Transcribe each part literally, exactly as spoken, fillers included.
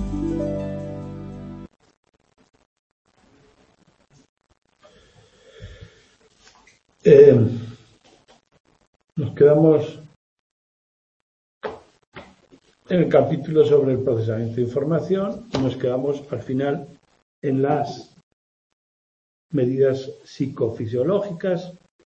Eh, nos quedamos en el capítulo sobre el procesamiento de información y nos quedamos al final en las medidas psicofisiológicas.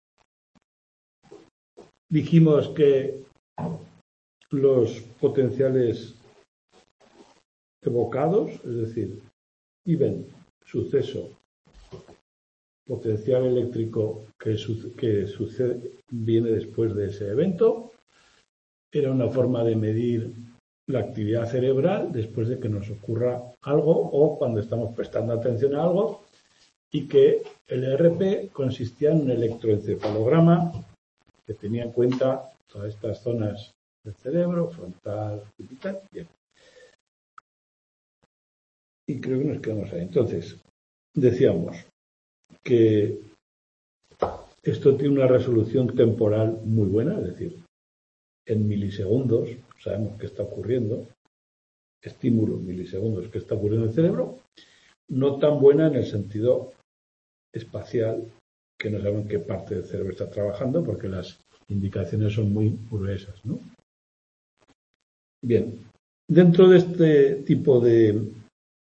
Dijimos que los potenciales evocados, es decir, event, suceso, potencial eléctrico que, su, que sucede, viene después de ese evento, era una forma de medir la actividad cerebral después de que nos ocurra algo o cuando estamos prestando atención a algo, y que el E R P consistía en un electroencefalograma que tenía en cuenta todas estas zonas del cerebro, frontal, occipital. Bien. Y creo que nos quedamos ahí. Entonces, decíamos que esto tiene una resolución temporal muy buena, es decir, en milisegundos sabemos qué está ocurriendo, estímulo en milisegundos qué está ocurriendo en el cerebro, no tan buena en el sentido espacial, que no saben qué parte del cerebro está trabajando porque las indicaciones son muy gruesas, ¿no? Bien, dentro de este tipo de,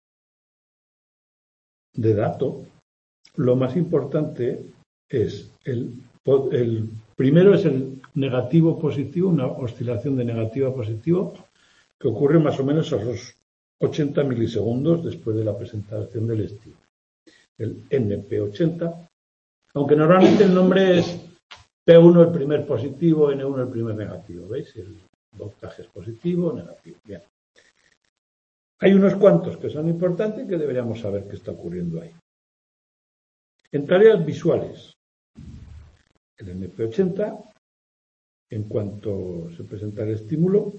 de dato, lo más importante es el, el primero es el negativo positivo, una oscilación de negativo a positivo que ocurre más o menos a los ochenta milisegundos después de la presentación del estímulo. El N P ochenta, aunque normalmente el nombre es P uno el primer positivo, N uno el primer negativo, ¿veis? El voltaje es positivo, negativo. Bien. Hay unos cuantos que son importantes y que deberíamos saber qué está ocurriendo ahí. En tareas visuales, el N P ochenta, en cuanto se presenta el estímulo,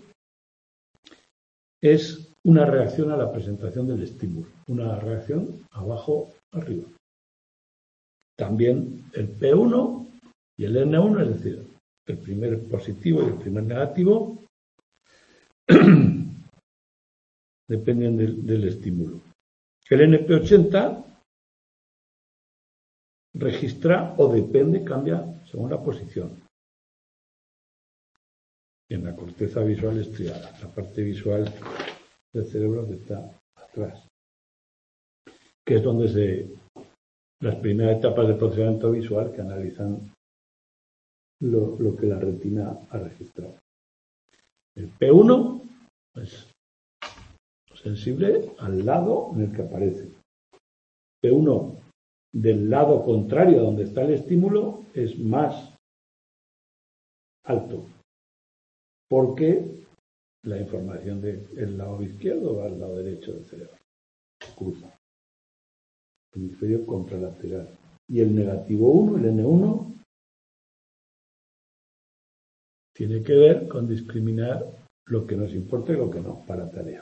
es una reacción a la presentación del estímulo, una reacción abajo-arriba. También el P uno y el N uno, es decir, el primer positivo y el primer negativo, dependen del, del estímulo. El N P ochenta registra o depende, cambia según la posición. En la corteza visual estriada, la parte visual del cerebro que está atrás, que es donde se las primeras etapas de procesamiento visual que analizan lo, lo que la retina ha registrado. El P uno es sensible al lado en el que aparece. P uno del lado contrario a donde está el estímulo es más alto, porque la información del lado izquierdo va al lado derecho del cerebro. Cruza. Hemisferio contralateral. Y el negativo uno, el N uno, tiene que ver con discriminar lo que nos importa y lo que no para tarea.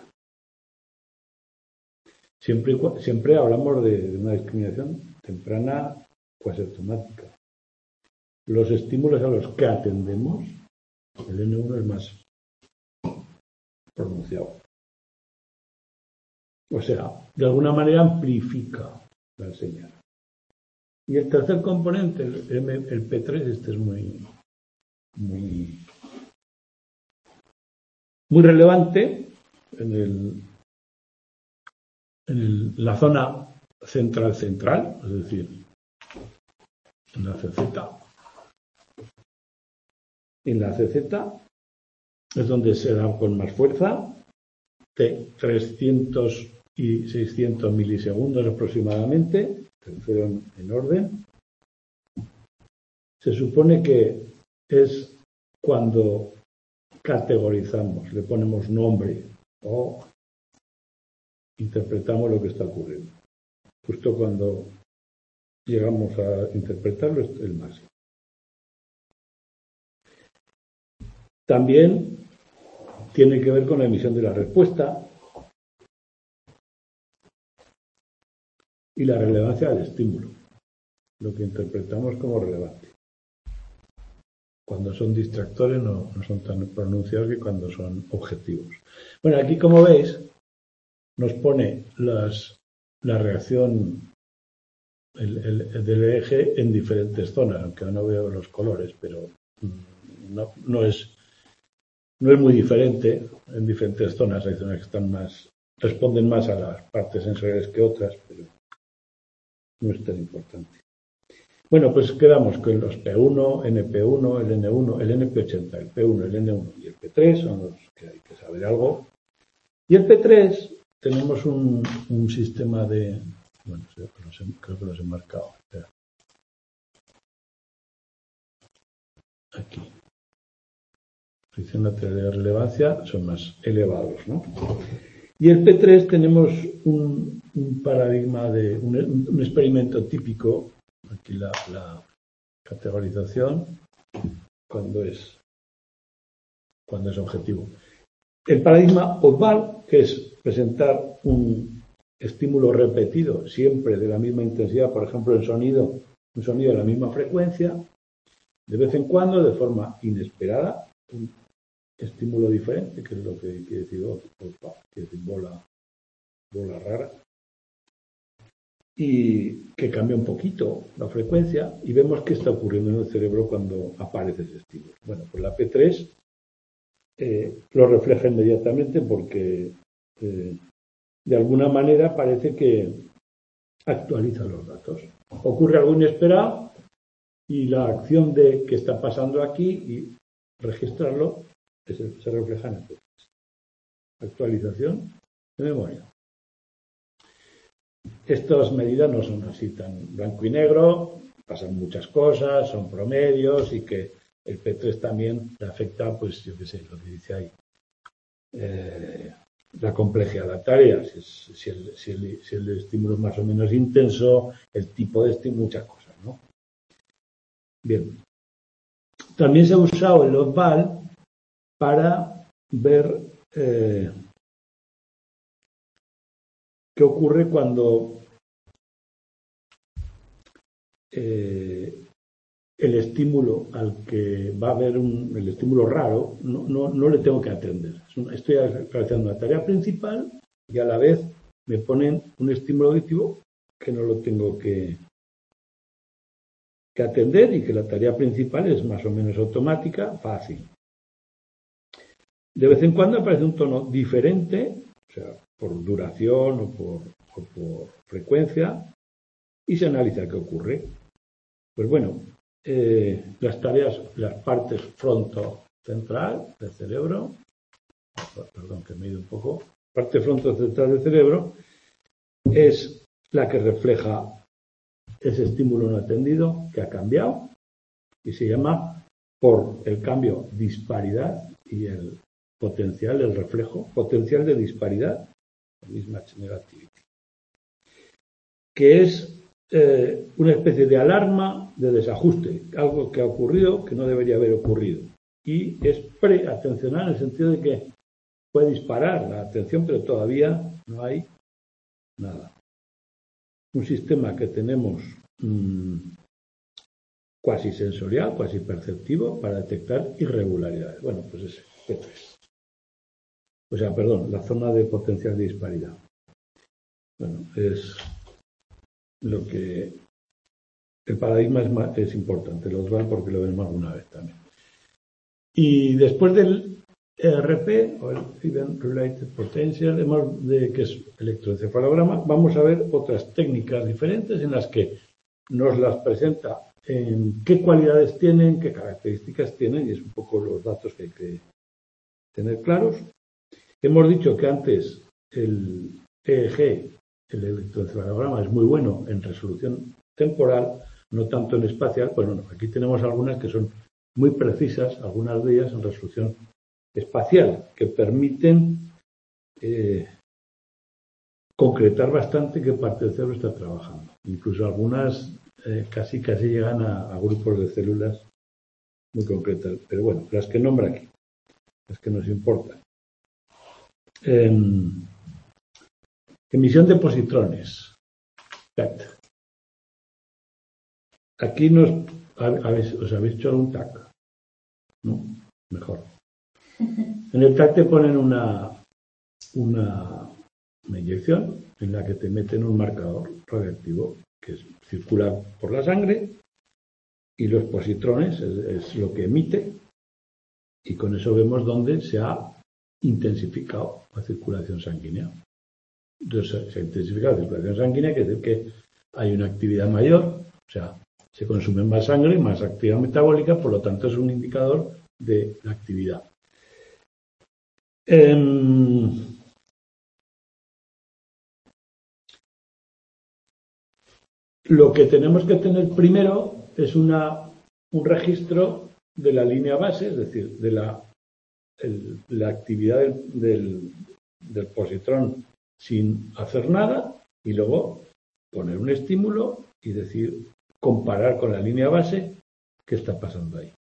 Siempre, siempre hablamos de, de una discriminación temprana o asintomática. Los estímulos a los que atendemos, el N uno es más pronunciado. O sea, de alguna manera amplifica la señal. Y el tercer componente, el, M, el P tres, este es muy, muy, muy relevante en, el, en el, la zona central-central, es decir, en la C Z. En la C Z es donde se da con más fuerza, de trescientos y seiscientos milisegundos aproximadamente, tercero en, en orden. Se supone que es cuando categorizamos, le ponemos nombre o interpretamos lo que está ocurriendo. Justo cuando llegamos a interpretarlo es el máximo. También tiene que ver con la emisión de la respuesta y la relevancia del estímulo, lo que interpretamos como relevante. Cuando son distractores no, no son tan pronunciados que cuando son objetivos. Bueno, aquí como veis, nos pone las, la reacción el, el, el del eje en diferentes zonas, aunque no veo los colores, pero no, no es no es muy diferente en diferentes zonas. Hay zonas que están más responden más a las partes sensoriales que otras, pero no es tan importante. Bueno, pues quedamos con los P uno, N P uno, el N uno, el N P ochenta, el P uno, el N uno y el P tres son los que hay que saber algo. Y el P tres tenemos un, un sistema de... Bueno, creo que los he marcado. Espera. Aquí. Fricción lateral de relevancia son más elevados, ¿no? Y el P tres tenemos un, un paradigma de un, un experimento típico. Aquí la, la categorización cuando es cuando es objetivo. El paradigma oval, que es presentar un estímulo repetido siempre de la misma intensidad, por ejemplo, el sonido, un sonido de la misma frecuencia, de vez en cuando, de forma inesperada, un estímulo diferente, que es lo que quiere decir opa, quiere decir bola, bola rara, y que cambia un poquito la frecuencia y vemos qué está ocurriendo en el cerebro cuando aparece ese estímulo. Bueno, pues la P tres eh, lo refleja inmediatamente porque eh, de alguna manera parece que actualiza los datos. Ocurre algo inesperado y la acción de qué está pasando aquí y registrarlo se refleja en el P tres. Actualización de memoria. Estas medidas no son así tan blanco y negro, pasan muchas cosas, son promedios y que el P tres también le afecta, pues yo qué sé, lo que dice ahí, eh, la complejidad de la tarea, si, es, si, el, si, el, si el estímulo es más o menos intenso, el tipo de estímulo, muchas cosas, ¿no? Bien. También se ha usado el oval para ver eh, qué ocurre cuando eh, el estímulo al que va a haber un, el estímulo raro, no, no, no le tengo que atender. Estoy realizando una tarea principal y a la vez me ponen un estímulo auditivo que no lo tengo que, que atender y que la tarea principal es más o menos automática, fácil. De vez en cuando aparece un tono diferente, o sea, por duración o por, o por frecuencia, y se analiza qué ocurre. Pues bueno, eh, las tareas, las partes frontocentral del cerebro, perdón que me he ido un poco, parte frontocentral del cerebro es la que refleja ese estímulo no atendido que ha cambiado y se llama por el cambio disparidad y el potencial, el reflejo, potencial de disparidad, mismatch negativity, que es eh, una especie de alarma de desajuste, algo que ha ocurrido que no debería haber ocurrido. Y es preatencional en el sentido de que puede disparar la atención, pero todavía no hay nada. Un sistema que tenemos mmm, cuasi sensorial, cuasi perceptivo, para detectar irregularidades. Bueno, pues es P tres. O sea, perdón, la zona de potencial de disparidad. Bueno, es lo que... El paradigma es, más, es importante, los van porque lo vemos alguna vez también. Y después del E R P, o el Event Related Potential, de, que es electroencefalograma, vamos a ver otras técnicas diferentes en las que nos las presenta en qué cualidades tienen, qué características tienen, y es un poco los datos que hay que tener claros. Hemos dicho que antes el E E G, el electroencefalograma, es muy bueno en resolución temporal, no tanto en espacial. Pues bueno, aquí tenemos algunas que son muy precisas, algunas de ellas en resolución espacial, que permiten eh, concretar bastante qué parte del cerebro está trabajando. Incluso algunas eh, casi casi llegan a, a grupos de células muy concretas. Pero bueno, las que nombra aquí, las que nos importan. Eh, emisión de positrones. P E T. Aquí nos, habéis, os habéis hecho un T A C. ¿No? Mejor. En el T A C te ponen una, una una inyección en la que te meten un marcador radiactivo que es, circula por la sangre y los positrones es, es lo que emite y con eso vemos dónde se ha intensificado la circulación sanguínea. Entonces se ha intensificado la circulación sanguínea, quiere decir que hay una actividad mayor, o sea, se consume más sangre, más actividad metabólica, por lo tanto es un indicador de la actividad. Eh, lo que tenemos que tener primero es una, un registro de la línea base, es decir, de la, el, la actividad del, del, del positrón sin hacer nada y luego poner un estímulo y decir, comparar con la línea base qué está pasando ahí.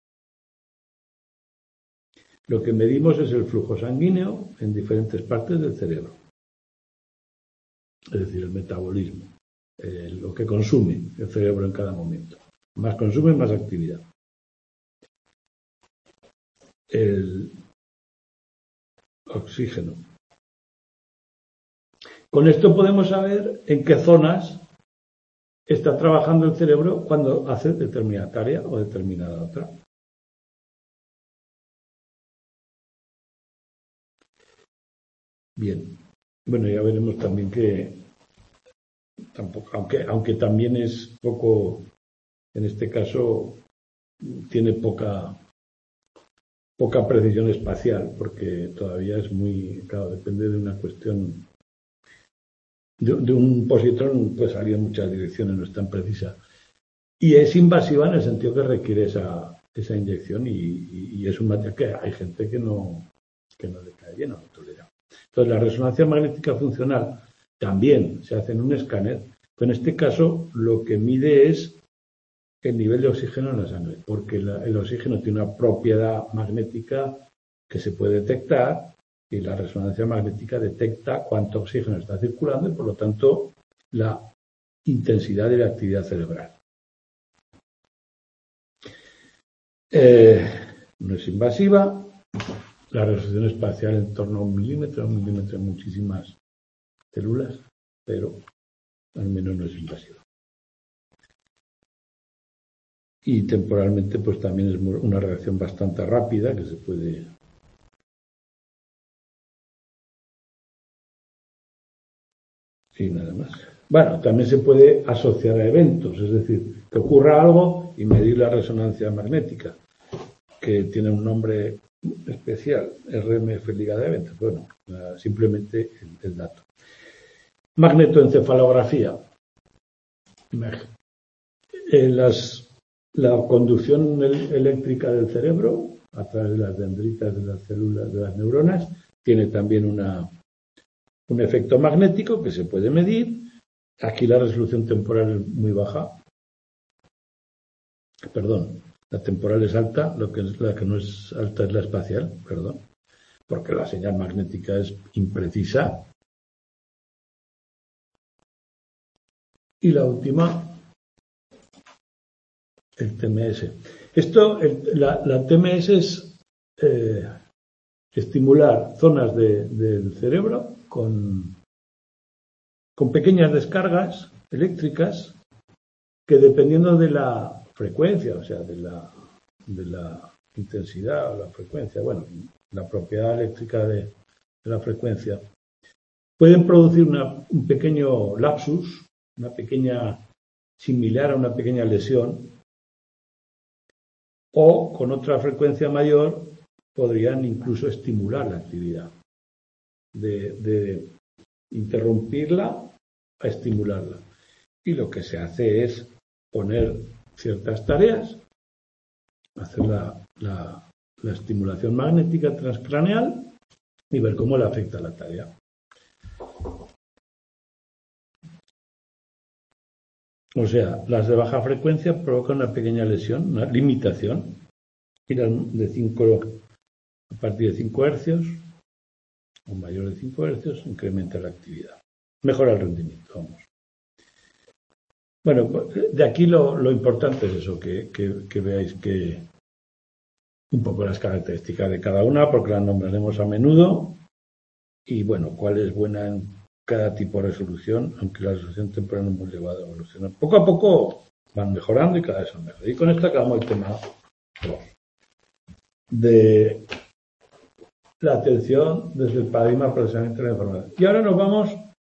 Lo que medimos es el flujo sanguíneo en diferentes partes del cerebro, es decir, el metabolismo, eh, lo que consume el cerebro en cada momento. Más consume, más actividad. El oxígeno. Con esto podemos saber en qué zonas está trabajando el cerebro cuando hace determinada tarea o determinada otra. Bien. Bueno, ya veremos también que tampoco, aunque, aunque también es poco, en este caso, tiene poca poca precisión espacial, porque todavía es muy, claro, depende de una cuestión. De, de un positrón puede salir en muchas direcciones, no es tan precisa. Y es invasiva en el sentido que requiere esa, esa inyección y, y, y es un material que hay gente que no, que no le cae bien o no tolera. Entonces, la resonancia magnética funcional también se hace en un escáner, pero en este caso lo que mide es el nivel de oxígeno en la sangre, porque la, el oxígeno tiene una propiedad magnética que se puede detectar y la resonancia magnética detecta cuánto oxígeno está circulando y por lo tanto la intensidad de la actividad cerebral. Eh, no es invasiva, la resolución espacial en torno a un milímetro, un milímetro en muchísimas células, pero al menos no es invasiva. Y temporalmente pues también es una reacción bastante rápida que se puede sí, nada más. Bueno, también se puede asociar a eventos, es decir, que ocurra algo y medir la resonancia magnética, que tiene un nombre especial, R M F ligada a eventos. Bueno, simplemente el, el dato. Magnetoencefalografía. Eh, las La conducción eléctrica del cerebro a través de las dendritas de las células de las neuronas tiene también una, un efecto magnético que se puede medir. Aquí la resolución temporal es muy baja. Perdón, la temporal es alta, lo que es, la que no es alta es la espacial, perdón, porque la señal magnética es imprecisa. Y la última, el T M S. Esto, el, la, la T M S es eh, estimular zonas de, del cerebro con, con pequeñas descargas eléctricas que dependiendo de la frecuencia, o sea, de la, de la intensidad o la frecuencia, bueno, la propiedad eléctrica de, de la frecuencia, pueden producir una, un pequeño lapsus, una pequeña, similar a una pequeña lesión, o con otra frecuencia mayor podrían incluso estimular la actividad, de, de interrumpirla a estimularla. Y lo que se hace es poner ciertas tareas, hacer la, la, la estimulación magnética transcraneal y ver cómo le afecta la tarea. O sea, las de baja frecuencia provocan una pequeña lesión, una limitación, irán de cinco, a partir de cinco hercios, o mayor de cinco hercios, incrementa la actividad. Mejora el rendimiento, vamos. Bueno, de aquí lo, lo importante es eso, que, que, que veáis que un poco las características de cada una, porque las nombraremos a menudo, y bueno, cuál es buena en cada tipo de resolución, aunque la resolución temporal no hemos llevado a evolucionar. Poco a poco van mejorando y cada vez son mejores. Y con esto acabamos el tema dos, de la atención desde el paradigma del procesamiento de la información. Y ahora nos vamos,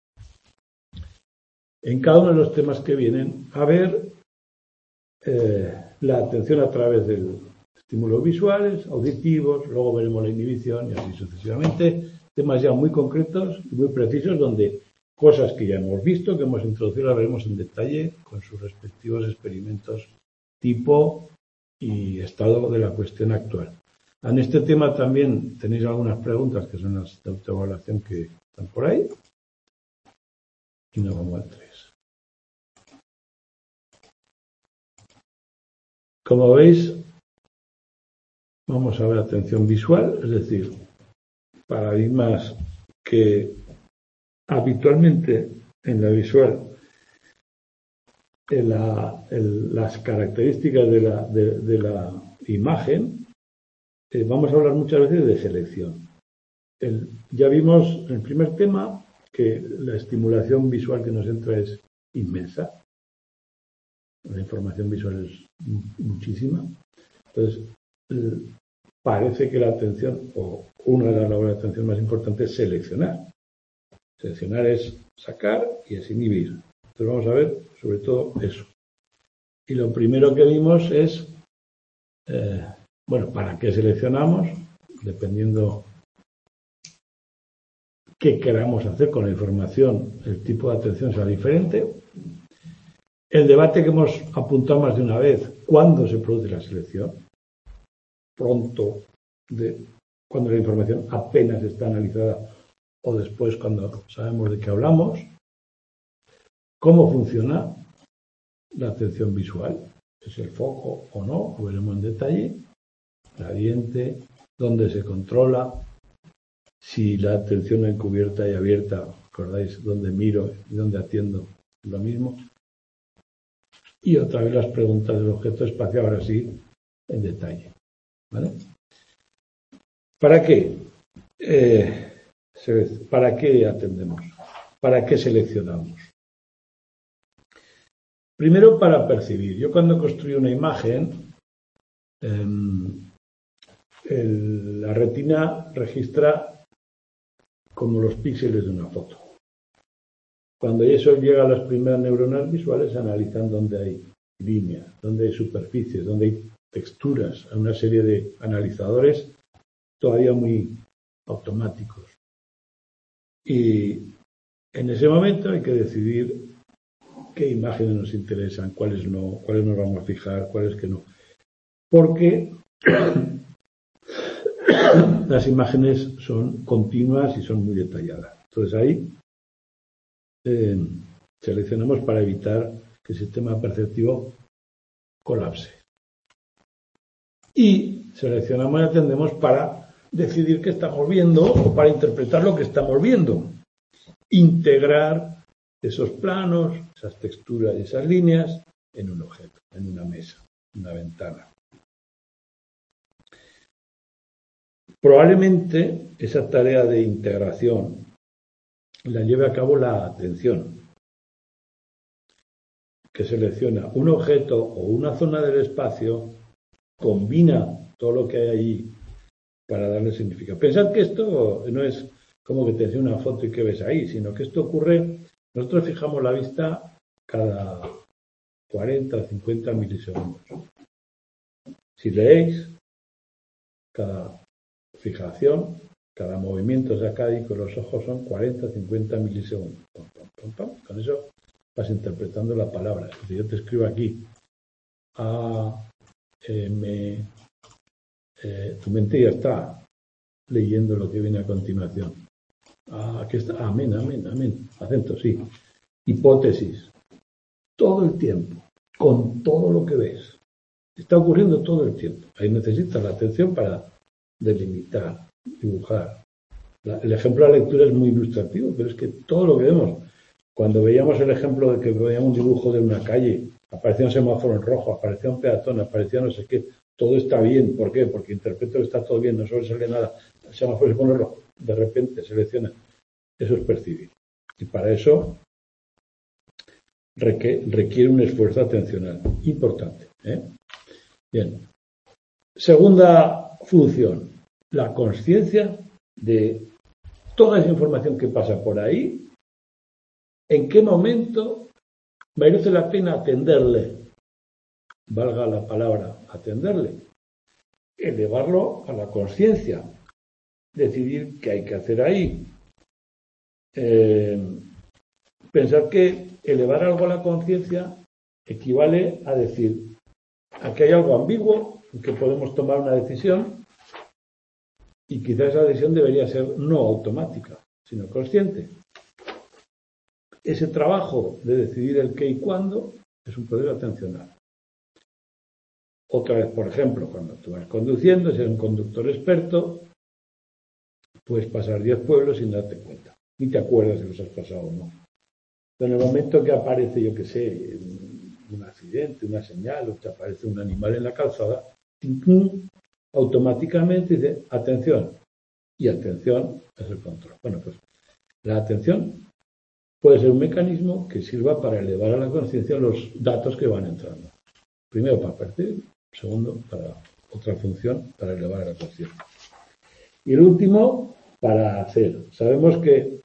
en cada uno de los temas que vienen, a ver eh, la atención a través de estímulos visuales, auditivos, luego veremos la inhibición y así sucesivamente. Temas ya muy concretos y muy precisos, donde cosas que ya hemos visto, que hemos introducido, las veremos en detalle con sus respectivos experimentos, tipo y estado de la cuestión actual. En este tema también tenéis algunas preguntas que son las de autoevaluación que están por ahí. Y nos vamos al tres. Como veis, vamos a ver atención visual, es decir, paradigmas que habitualmente en la visual, en la, en las características de la, de, de la imagen, eh, vamos a hablar muchas veces de selección. El, ya vimos en el primer tema que la estimulación visual que nos entra es inmensa. La información visual es muchísima. Entonces, eh, parece que la atención, o una de las labores de atención más importantes, es seleccionar. Seleccionar es sacar y es inhibir. Entonces vamos a ver sobre todo eso. Y lo primero que vimos es, eh, bueno, ¿para qué seleccionamos? Dependiendo qué queramos hacer con la información, el tipo de atención será diferente. El debate que hemos apuntado más de una vez, ¿cuándo se produce la selección? Pronto, de, cuando la información apenas está analizada, o después cuando sabemos de qué hablamos. ¿Cómo funciona la atención visual? ¿Es el foco o no? Lo veremos en detalle. Gradiente, dónde se controla, si la atención encubierta y abierta, ¿recordáis? Dónde miro y dónde atiendo, es lo mismo. Y otra vez las preguntas del objeto espacial, ahora sí, en detalle. ¿Vale? ¿Para qué? Eh, ¿Para qué atendemos? ¿Para qué seleccionamos? Primero, para percibir. Yo cuando construyo una imagen, eh, el, la retina registra como los píxeles de una foto. Cuando eso llega a las primeras neuronas visuales, se analizan dónde hay líneas, dónde hay superficies, dónde hay texturas, a una serie de analizadores todavía muy automáticos. Y en ese momento hay que decidir qué imágenes nos interesan, cuáles no, cuáles nos vamos a fijar, cuáles que no. Porque las imágenes son continuas y son muy detalladas. Entonces ahí eh, seleccionamos para evitar que el sistema perceptivo colapse. Y seleccionamos y atendemos para decidir qué estamos viendo o para interpretar lo que estamos viendo. Integrar esos planos, esas texturas y esas líneas en un objeto, en una mesa, en una ventana. Probablemente esa tarea de integración la lleve a cabo la atención, que selecciona un objeto o una zona del espacio, combina todo lo que hay allí para darle significado. Pensad que esto no es como que te hace una foto y que ves ahí, sino que esto ocurre, nosotros fijamos la vista cada cuarenta o cincuenta milisegundos. Si leéis, cada fijación, cada movimiento sacádico de los ojos son cuarenta o cincuenta milisegundos. Pum, pum, pum, pum. Con eso vas interpretando la palabra. Si yo te escribo aquí A, M, eh, tu mente ya está leyendo lo que viene a continuación. Ah, aquí está, amén, amén, amén. Acento, sí. Hipótesis. Todo el tiempo, con todo lo que ves. Está ocurriendo todo el tiempo. Ahí necesitas la atención para delimitar, dibujar. La, el ejemplo de la lectura es muy ilustrativo, pero es que todo lo que vemos, cuando veíamos el ejemplo de que veíamos un dibujo de una calle, aparecía un semáforo en rojo, aparecía un peatón, aparecía no sé qué, todo está bien. ¿Por qué? Porque interpreto que está todo bien, no sobresale nada. El semáforo se pone rojo, de repente selecciona. Eso es percibir. Y para eso requiere un esfuerzo atencional importante. ¿eh? Bien. Segunda función, la conciencia de toda esa información que pasa por ahí, en qué momento merece la pena atenderle, valga la palabra atenderle, elevarlo a la conciencia, decidir qué hay que hacer ahí. Eh, pensar que elevar algo a la conciencia equivale a decir, aquí hay algo ambiguo, en que podemos tomar una decisión, y quizás esa decisión debería ser no automática, sino consciente. Ese trabajo de decidir el qué y cuándo es un proceso atencional. Otra vez, por ejemplo, cuando tú vas conduciendo, si eres un conductor experto, puedes pasar diez pueblos sin darte cuenta. Ni te acuerdas si los has pasado o no. Pero en el momento que aparece, yo qué sé, un accidente, una señal, o te aparece un animal en la calzada, automáticamente dice, atención. Y atención es el control. Bueno, pues la atención puede ser un mecanismo que sirva para elevar a la conciencia los datos que van entrando. Primero para percibir, segundo para otra función, para elevar a la conciencia. Y el último, para hacer. Sabemos que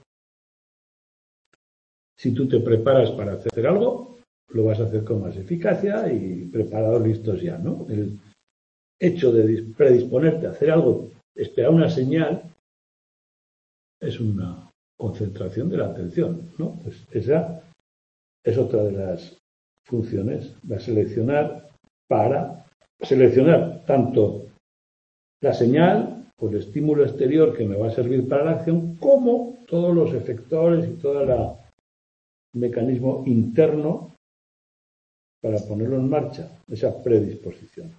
si tú te preparas para hacer algo, lo vas a hacer con más eficacia y preparados, listos ya, ¿no? El hecho de predisponerte a hacer algo, esperar una señal, es una concentración de la atención, ¿no? Pues esa es otra de las funciones, la seleccionar para seleccionar tanto la señal o el estímulo exterior que me va a servir para la acción, como todos los efectores y todo el mecanismo interno para ponerlo en marcha, esa predisposición.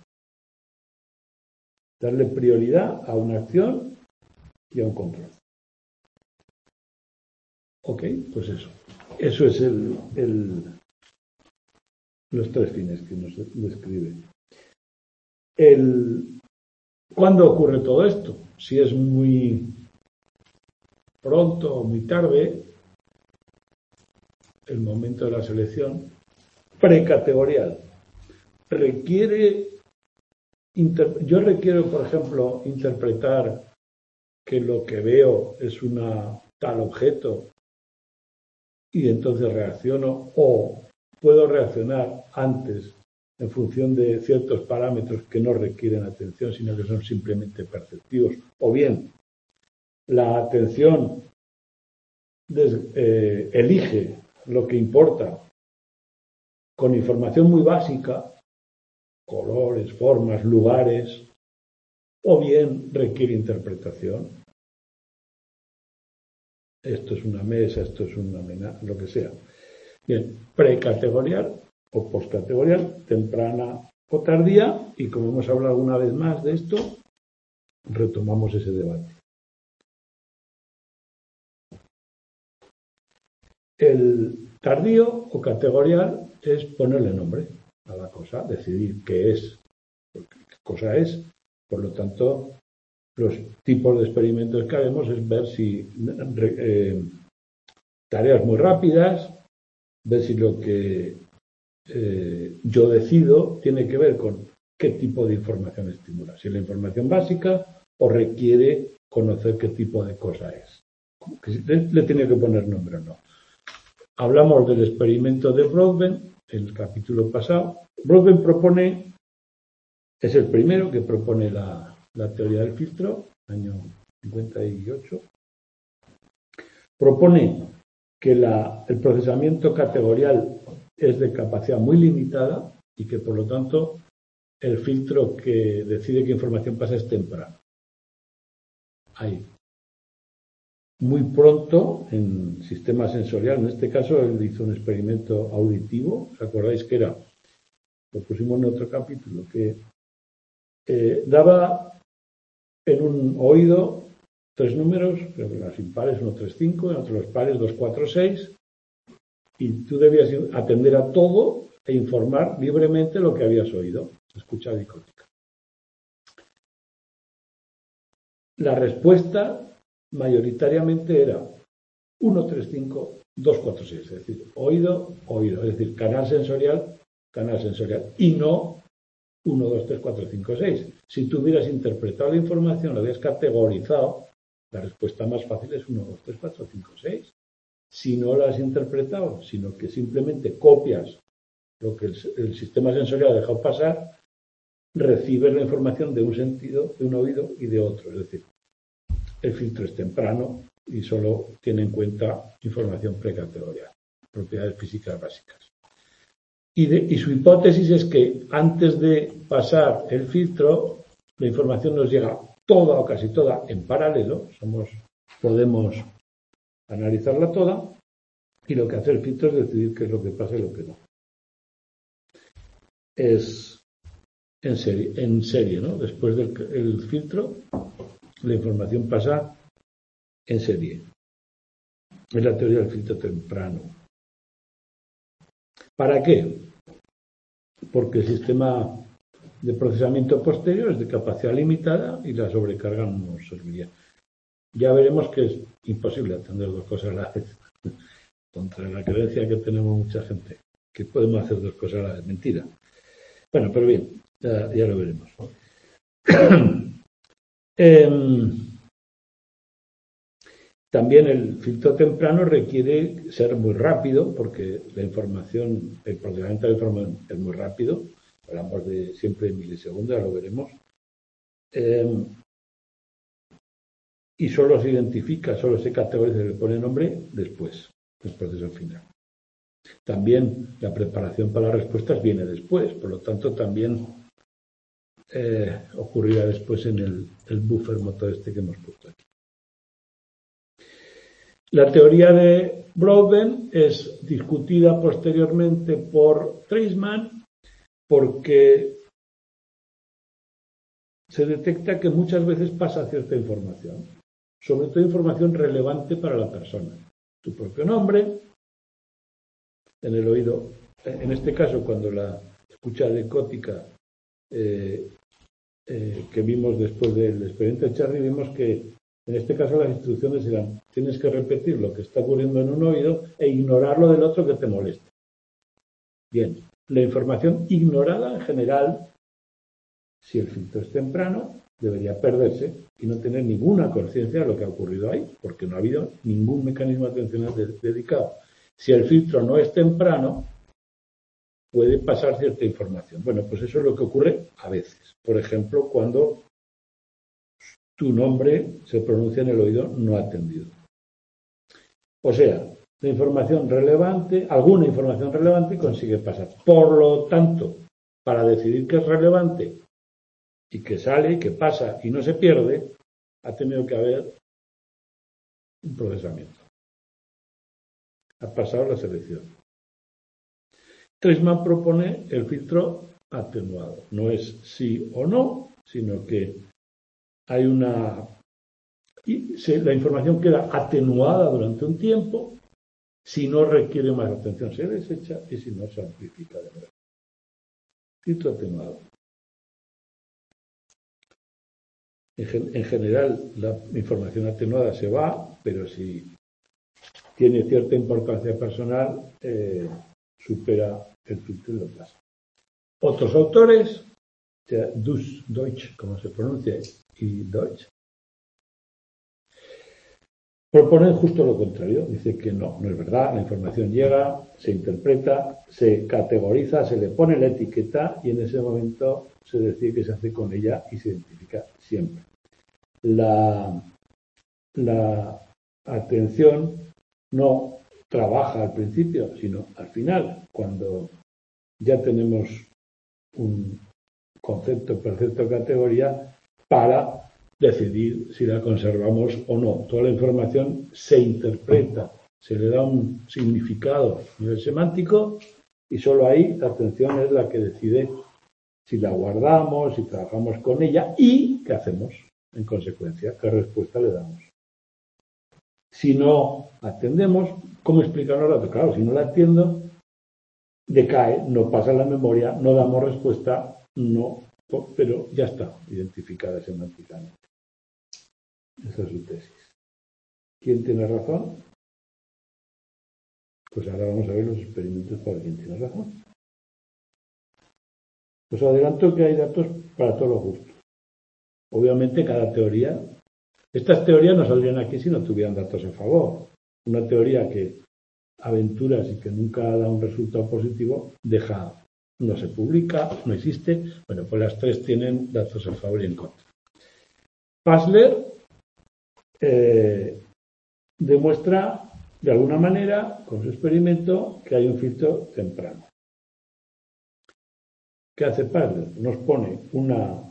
Darle prioridad a una acción y a un control. Ok, pues eso. Eso es el, el, los tres fines que nos describe. El, ¿Cuándo ocurre todo esto? Si es muy pronto o muy tarde, el momento de la selección precategorial requiere, inter, yo requiero, por ejemplo, interpretar que lo que veo es una tal objeto y entonces reacciono, o puedo reaccionar antes en función de ciertos parámetros que no requieren atención, sino que son simplemente perceptivos. O bien, la atención des, eh, elige lo que importa con información muy básica, colores, formas, lugares, o bien requiere interpretación. Esto es una mesa, esto es una amenaza, lo que sea. Bien, precategorial o postcategorial, temprana o tardía, y como hemos hablado una vez más de esto, retomamos ese debate. El tardío o categorial es ponerle nombre a la cosa, decidir qué es, qué cosa es. Por lo tanto, los tipos de experimentos que haremos es ver si eh, tareas muy rápidas, ver si lo que eh, yo decido tiene que ver con qué tipo de información estimula. Si la información básica o requiere conocer qué tipo de cosa es. Le, le tiene que poner nombre o no. Hablamos del experimento de Broadbent en el capítulo pasado. Broadbent propone, es el primero que propone la, la teoría del filtro, año cincuenta y ocho. Propone que la, el procesamiento categorial es de capacidad muy limitada y que, por lo tanto, el filtro que decide qué información pasa es temprano. Ahí. Muy pronto, en sistema sensorial, en este caso, él hizo un experimento auditivo. ¿Os acordáis que era? Lo pusimos en otro capítulo, que eh, daba en un oído tres números, creo que las impares uno, tres, cinco, en otros los pares dos, cuatro, seis, y tú debías atender a todo e informar libremente lo que habías oído, escucha dicótica. la respuesta mayoritariamente era uno, tres, cinco, dos, cuatro, seis, es decir, oído, oído, es decir, canal sensorial, canal sensorial, y no uno, dos, tres, cuatro, cinco, seis. Si tú hubieras interpretado la información, la hubieras categorizado, la respuesta más fácil es uno, dos, tres, cuatro, cinco, seis. Si no la has interpretado, sino que simplemente copias lo que el, el sistema sensorial ha dejado pasar, recibes la información de un sentido, de un oído y de otro. Es decir, el filtro es temprano y solo tiene en cuenta información precategorial, propiedades físicas básicas. Y, de, y su hipótesis es que antes de pasar el filtro, la información nos llega toda o casi toda en paralelo, somos, podemos analizarla toda, y lo que hace el filtro es decidir qué es lo que pasa y lo que no. Es en serie, en serie, ¿no? Después del el filtro, la información pasa en serie. Es la teoría del filtro temprano. ¿Para qué? Porque el sistema de procesamiento posterior es de capacidad limitada y la sobrecarga no nos serviría. Ya veremos que es imposible atender dos cosas a la vez. Contra la creencia que tenemos mucha gente, que podemos hacer dos cosas a la vez. Mentira. Bueno, pero bien, ya, ya lo veremos. eh, También el filtro temprano requiere ser muy rápido porque la información, el procesamiento de la información es muy rápido. Hablamos de siempre de milisegundos, ya lo veremos. Eh, y solo se identifica, solo se categoriza, se le pone nombre después del proceso final. También la preparación para las respuestas viene después, por lo tanto también eh, ocurrirá después en el, el buffer motor este que hemos puesto aquí. La teoría de Broadbent es discutida posteriormente por Treisman porque se detecta que muchas veces pasa cierta información, sobre todo información relevante para la persona. Tu propio nombre, en el oído, en este caso cuando la escucha decótica eh, eh, que vimos después del experimento de Charlie, vimos que en este caso las instrucciones eran, tienes que repetir lo que está ocurriendo en un oído e ignorar lo del otro que te molesta. Bien, la información ignorada en general, si el filtro es temprano, debería perderse y no tener ninguna conciencia de lo que ha ocurrido ahí, porque no ha habido ningún mecanismo atencional de- dedicado. Si el filtro no es temprano, puede pasar cierta información. Bueno, pues eso es lo que ocurre a veces. Por ejemplo, cuando tu nombre se pronuncia en el oído no atendido. O sea, la información relevante, alguna información relevante consigue pasar. Por lo tanto, para decidir qué es relevante y que sale, que pasa y no se pierde, ha tenido que haber un procesamiento. Ha pasado la selección. Treisman propone el filtro atenuado. No es sí o no, sino que hay una... y se, la información queda atenuada durante un tiempo, si no requiere más atención se desecha y si no se amplifica de nuevo. Filtro atenuado. En, en general, la información atenuada se va, pero si tiene cierta importancia personal, eh, supera el filtro y lo pasa. Otros autores, Dus Deutsch, como se pronuncia, y Deutsch, proponen justo lo contrario. Dice que no, no es verdad. La información llega, se interpreta, se categoriza, se le pone la etiqueta y en ese momento se decide qué se hace con ella y se identifica siempre. La, la atención no trabaja al principio, sino al final, cuando ya tenemos un concepto, percepto, categoría, para decidir si la conservamos o no. Toda la información se interpreta, se le da un significado a nivel semántico y solo ahí la atención es la que decide si la guardamos, si trabajamos con ella y qué hacemos en consecuencia, qué respuesta le damos. Si no atendemos, ¿cómo explicarlo? Claro, si no la atiendo, decae, no pasa la memoria, no damos respuesta, no, pero ya está identificada semánticamente. Esa es su tesis. ¿Quién tiene razón? Pues ahora vamos a ver los experimentos para ver quién tiene razón. Os adelanto que hay datos para todos los gustos. Obviamente cada teoría, estas teorías no saldrían aquí si no tuvieran datos a favor. Una teoría que aventuras y que nunca da un resultado positivo, deja, no se publica, no existe. Bueno, pues las tres tienen datos a favor y en contra. Pazler eh, demuestra de alguna manera, con su experimento, que hay un filtro temprano. ¿Qué hace Pazler? Nos pone una,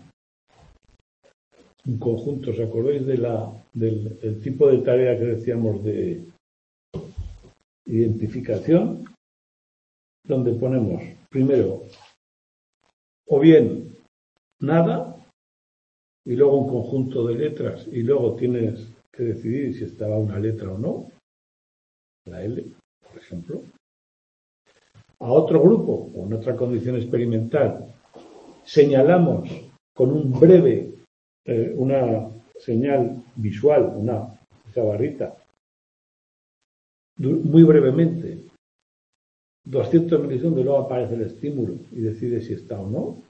un conjunto, ¿os acordáis de la, del el tipo de tarea que decíamos de identificación? Donde ponemos, primero, o bien nada, y luego un conjunto de letras, y luego tienes que decidir si estaba una letra o no, la L, por ejemplo. A otro grupo, o en otra condición experimental, señalamos con un breve, eh, una señal visual, una esa barrita, muy brevemente, doscientos milisegundos, luego aparece el estímulo y decide si está o no.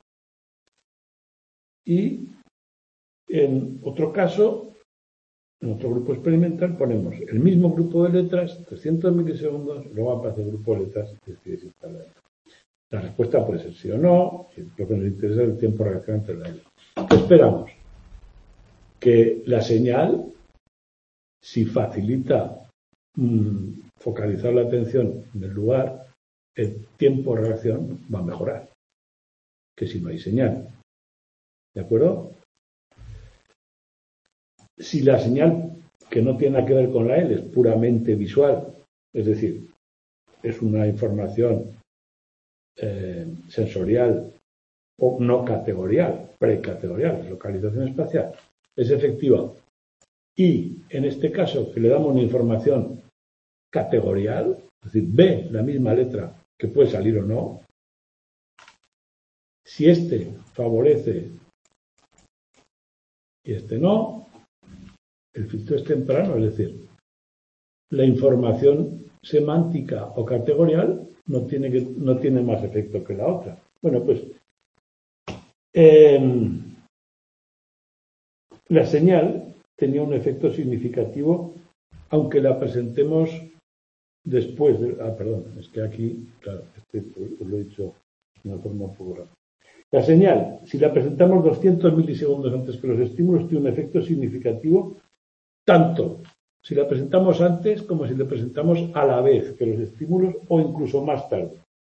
Y en otro caso, en otro grupo experimental, ponemos el mismo grupo de letras, trescientos milisegundos, luego aparece el grupo de letras y decide si está la L. La respuesta puede ser sí o no, y lo que nos interesa es el tiempo de reacción entre la L. ¿Qué esperamos? Que la señal, si facilita mmm, focalizar la atención en el lugar, el tiempo de reacción va a mejorar que si no hay señal. ¿De acuerdo? Si la señal que no tiene nada que ver con la L es puramente visual, es decir, es una información eh, sensorial o no categorial, precategorial, localización espacial, es efectiva. Y en este caso que le damos una información categorial, es decir, ve la misma letra que puede salir o no, si este favorece y este no, el filtro es temprano, es decir, la información semántica o categorial no tiene, que, no tiene más efecto que la otra. Bueno, pues eh, la señal tenía un efecto significativo, aunque la presentemos después de... Ah, perdón, es que aquí, claro, este, os lo he dicho de una forma un poco rápida. La señal, si la presentamos doscientos milisegundos antes que los estímulos, tiene un efecto significativo tanto si la presentamos antes como si la presentamos a la vez que los estímulos o incluso más tarde.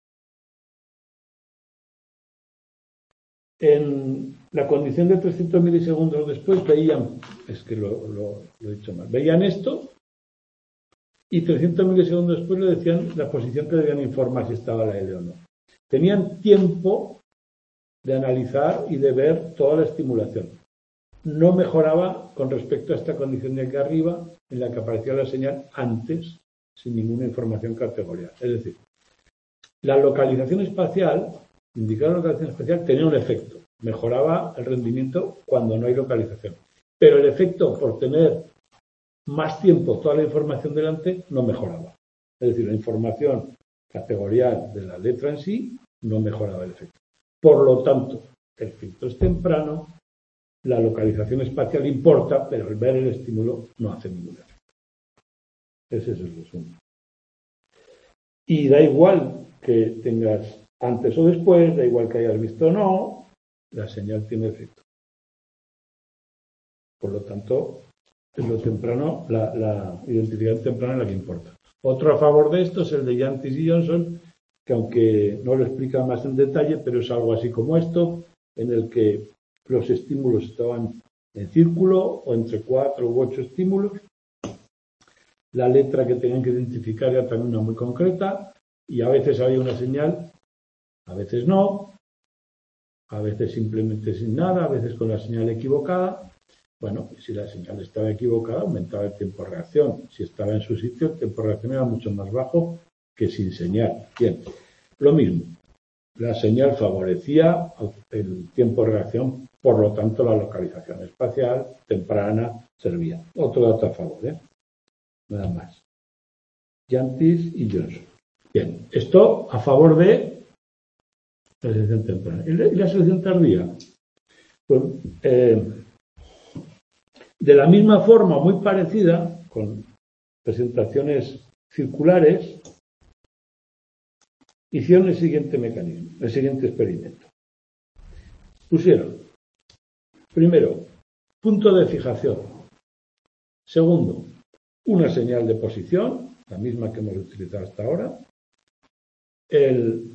En la condición de trescientos milisegundos después veían, es que lo, lo, lo he dicho mal, veían esto y trescientos milisegundos después le decían la posición que debían informar si estaba la L o no. Tenían tiempo de analizar y de ver toda la estimulación. No mejoraba con respecto a esta condición de aquí arriba, en la que aparecía la señal antes, sin ninguna información categorial. Es decir, la localización espacial, indicar la localización espacial, tenía un efecto. Mejoraba el rendimiento cuando no hay localización. Pero el efecto por tener más tiempo toda la información delante no mejoraba. Es decir, la información categorial de la letra en sí no mejoraba el efecto. Por lo tanto, el filtro es temprano, la localización espacial importa, pero el ver el estímulo no hace ningún efecto. Ese es el resumen. Y da igual que tengas antes o después, da igual que hayas visto o no, la señal tiene efecto. Por lo tanto, es lo temprano, la, la identificación temprana es la que importa. Otro a favor de esto es el de Yantis y Johnson, que aunque no lo explica más en detalle, pero es algo así como esto, en el que los estímulos estaban en círculo o entre cuatro u ocho estímulos. La letra que tenían que identificar era también una muy concreta y a veces había una señal, a veces no, a veces simplemente sin nada, a veces con la señal equivocada. Bueno, si la señal estaba equivocada, aumentaba el tiempo de reacción. Si estaba en su sitio, el tiempo de reacción era mucho más bajo que sin señal. Bien, lo mismo. La señal favorecía el tiempo de reacción Por lo tanto, la localización espacial temprana servía. Otro dato a favor, ¿eh? Nada más. Yantis y Johnson. Bien, esto a favor de la selección temprana. ¿Y la selección tardía? Pues, eh, de la misma forma, muy parecida, con presentaciones circulares, hicieron el siguiente mecanismo, el siguiente experimento. Pusieron, primero, punto de fijación. Segundo, una señal de posición, la misma que hemos utilizado hasta ahora. El,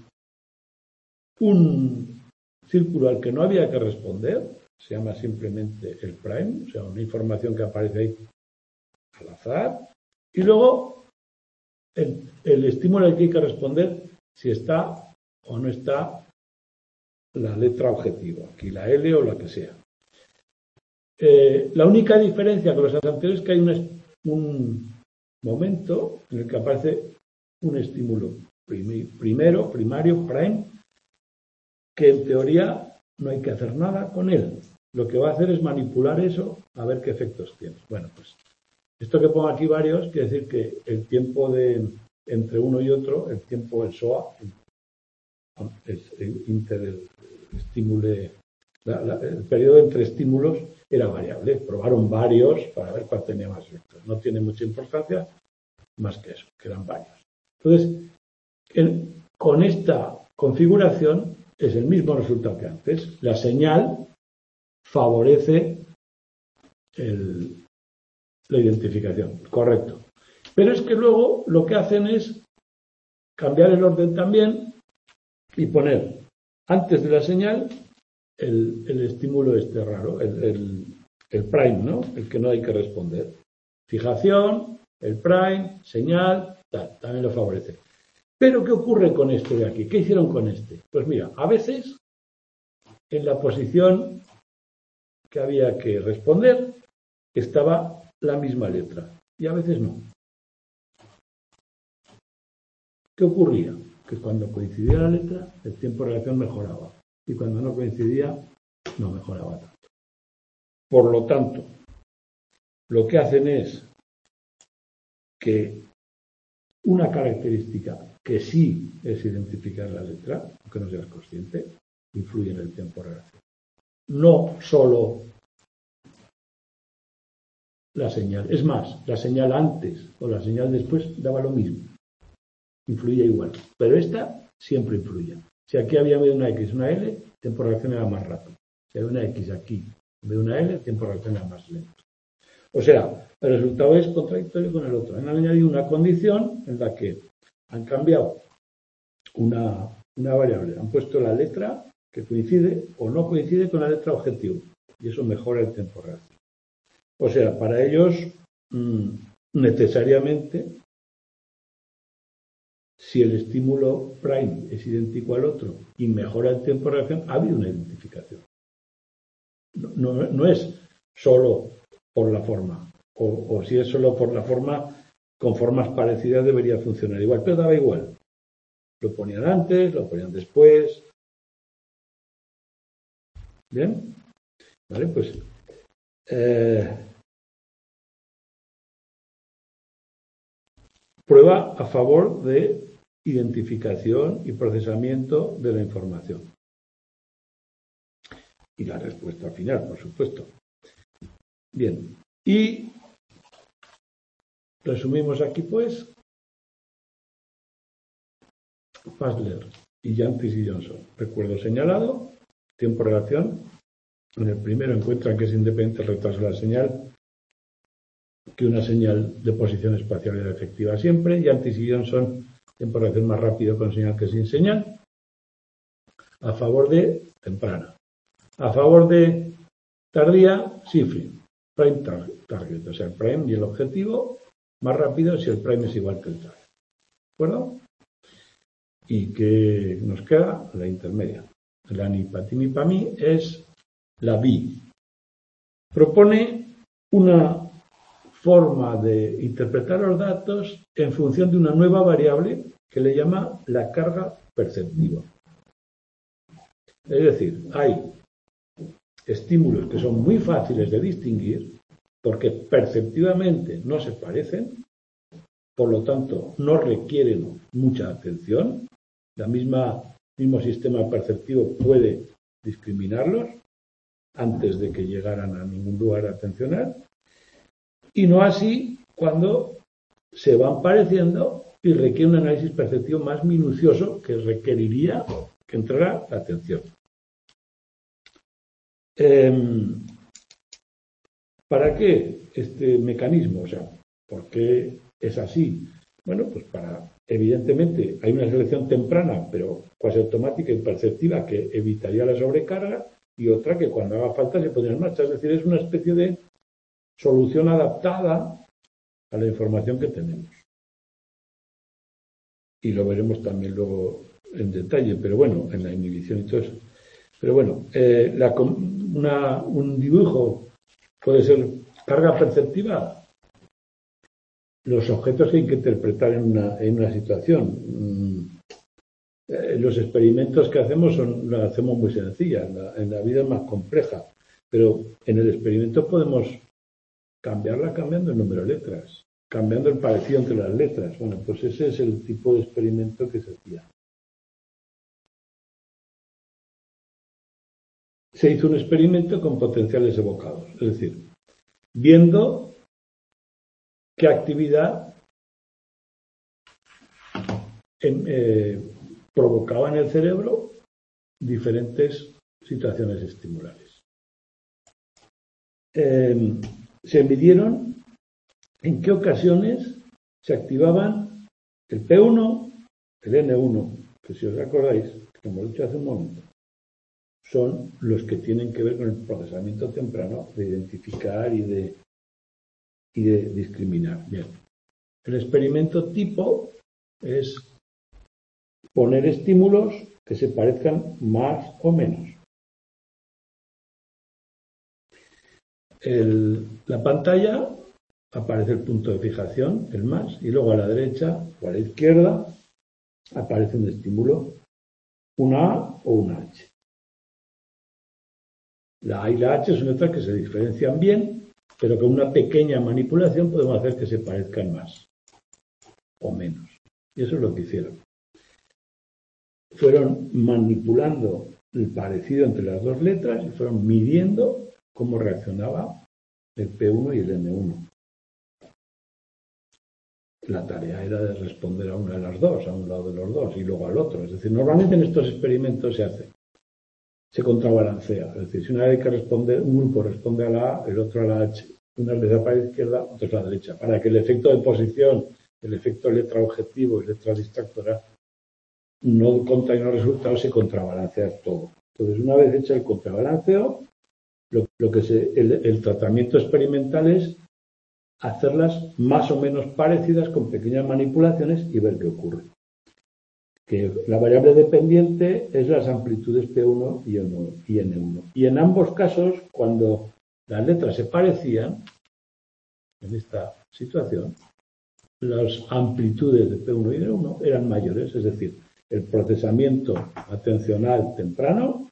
un círculo al que no había que responder, se llama simplemente el prime, o sea, una información que aparece ahí al azar. Y luego, el, el estímulo al que hay que responder, si está o no está la letra objetivo, aquí la L o la que sea. Eh, la única diferencia con los anteriores es que hay un, un momento en el que aparece un estímulo prim, primero, primario, prime, que en teoría no hay que hacer nada con él. Lo que va a hacer es manipular eso a ver qué efectos tiene. Bueno, pues esto que pongo aquí varios quiere decir que el tiempo de entre uno y otro, el tiempo, el S O A, el, el inter, el estímulo, la, la, el periodo entre estímulos era variable. Probaron varios para ver cuál tenía más efectos. No tiene mucha importancia más que eso, que eran varios. Entonces, el, con esta configuración es el mismo resultado que antes. La señal favorece el, la identificación, correcto. Pero es que luego lo que hacen es cambiar el orden también y poner antes de la señal el, el estímulo este raro, el, el, el prime, ¿no? El que no hay que responder. Fijación, el prime, señal, tal, también lo favorece. Pero ¿qué ocurre con este de aquí? ¿Qué hicieron con este? Pues mira, a veces en la posición que había que responder estaba la misma letra y a veces no. ¿Qué ocurría? Que cuando coincidía la letra, el tiempo de reacción mejoraba y cuando no coincidía, no mejoraba tanto. Por lo tanto, lo que hacen es que una característica que sí es identificar la letra, aunque no seas consciente, influye en el tiempo de reacción. No solo la señal. Es más, la señal antes o la señal después daba lo mismo. Influía igual. Pero esta siempre influye. Si aquí había una X, una L, el tiempo de reacción era más rápido. Si había una X aquí, en vez de una L, el tiempo de reacción era más lento. O sea, el resultado es contradictorio con el otro. Han añadido una condición en la que han cambiado una, una variable. Han puesto la letra que coincide o no coincide con la letra objetivo. Y eso mejora el tiempo de reacción. O sea, para ellos, mmm, necesariamente, si el estímulo prime es idéntico al otro y mejora el tiempo de reacción, ha habido una identificación. No, no, no es solo por la forma, o, o si es solo por la forma, con formas parecidas debería funcionar igual, pero daba igual. Lo ponían antes, lo ponían después. ¿Bien? Vale, pues... Eh, prueba a favor de identificación y procesamiento de la información. Y la respuesta final, por supuesto. Bien, y resumimos aquí pues Fassler y Yantis y Johnson. Recuerdo señalado, tiempo de reacción. En el primero encuentran que es independiente el retraso de la señal, que una señal de posición espacial era efectiva siempre. Yantis y Johnson, tiempo de reacción más rápido con señal que sin señal. A favor de temprana. A favor de tardía, Shifrin. Prime target, o sea, el prime y el objetivo más rápido si el prime es igual que el target. ¿De acuerdo? Y que nos queda la intermedia. La ni para ti ni para mí es la B. Propone una forma de interpretar los datos en función de una nueva variable que le llama la carga perceptiva. Es decir, hay estímulos que son muy fáciles de distinguir porque perceptivamente no se parecen, por lo tanto no requieren mucha atención. La misma mismo sistema perceptivo puede discriminarlos antes de que llegaran a ningún lugar atencional, y no así cuando se van pareciendo y requiere un análisis perceptivo más minucioso que requeriría que entrara la atención. Eh, ¿Para qué este mecanismo? O sea, ¿por qué es así? Bueno, pues para, evidentemente, hay una selección temprana, pero cuasi automática y perceptiva, que evitaría la sobrecarga, y otra que cuando haga falta se pondría en marcha. Es decir, es una especie de solución adaptada a la información que tenemos. Y lo veremos también luego en detalle, pero bueno, en la inhibición y todo eso. Pero bueno, eh, la, una, un dibujo puede ser carga perceptiva. Los objetos que hay que interpretar en una, en una situación. Eh, los experimentos que hacemos son, lo hacemos muy sencilla, en la, en la vida es más compleja, pero en el experimento podemos cambiarla cambiando el número de letras, cambiando el parecido entre las letras. Bueno, pues ese es el tipo de experimento que se hacía. Se hizo un experimento con potenciales evocados, es decir, viendo qué actividad en, eh, provocaba en el cerebro diferentes situaciones estimulares. Eh, se midieron en qué ocasiones se activaban el P uno, el N uno, que si os acordáis, como he dicho hace un momento, son los que tienen que ver con el procesamiento temprano de identificar y de, y de discriminar. Bien. El experimento tipo es poner estímulos que se parezcan más o menos. El, la pantalla aparece el punto de fijación, el más, y luego a la derecha o a la izquierda aparece un estímulo, una A o una H. La A y la H son letras que se diferencian bien, pero con una pequeña manipulación podemos hacer que se parezcan más o menos. Y eso es lo que hicieron. Fueron manipulando el parecido entre las dos letras y fueron midiendo cómo reaccionaba el P uno y el N uno. La tarea era de responder a una de las dos, a un lado de los dos y luego al otro. Es decir, normalmente en estos experimentos se hace, se contrabalancea. Es decir, si una vez que responde, un grupo responde a la A, el otro a la H, una vez para la izquierda, otra a la derecha, para que el efecto de posición, el efecto letra objetivo y letra distractora no contra los resultados, se contrabalancea todo. Entonces, una vez hecho el contrabalanceo, lo, lo que se, el, el tratamiento experimental es hacerlas más o menos parecidas con pequeñas manipulaciones y ver qué ocurre. Que la variable dependiente es las amplitudes P uno y N uno. Y en ambos casos, cuando las letras se parecían, en esta situación, las amplitudes de P uno y N uno eran mayores, es decir, el procesamiento atencional temprano